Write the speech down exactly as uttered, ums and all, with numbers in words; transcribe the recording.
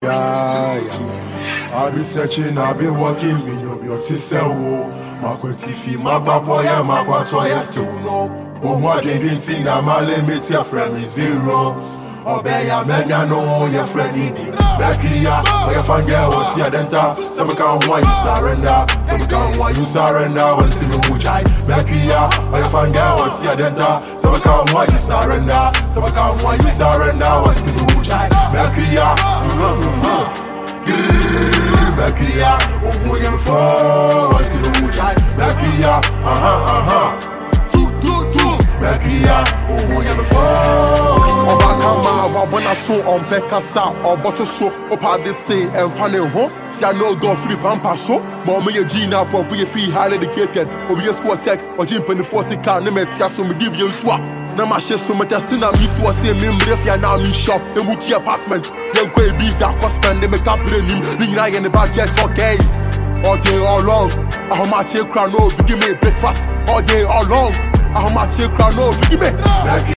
I've been searching, I've been walking, me yo yo tisel. Makwe tifi, makwa boya, makwa toya still no. But what they didn't see, now my limit, your friend is zero. Obey ya menya no, your friend need it. Becky ya, or your fan girl, what's your denta? Some can't want you surrender, some can't want you surrender. When see me mujai, Becky ya, or your fan girl, what's your denta? Some can't want you surrender, some can't want you surrender. When see me mujai, Becky ya, Becky ya, oh boy I'm for. When see me mujai, Becky ya, uh huh, uh huh. Becky ya, oh boy I'm for. When I saw on Pekasa or bottle so up at the say and funny home, see I know go free pampa so, but me a Gina pop be free highly educated, or be a squad tech or jump in the force car, no matter so me give you swap. Now my shit so much as I miss was saying me if you now me shop, the Muki apartment, young quay bees are cost spend them a couple in him, Nina in the budget okay. All day all long, how much you crown over, give me breakfast all day all long, how much you crown over, give me.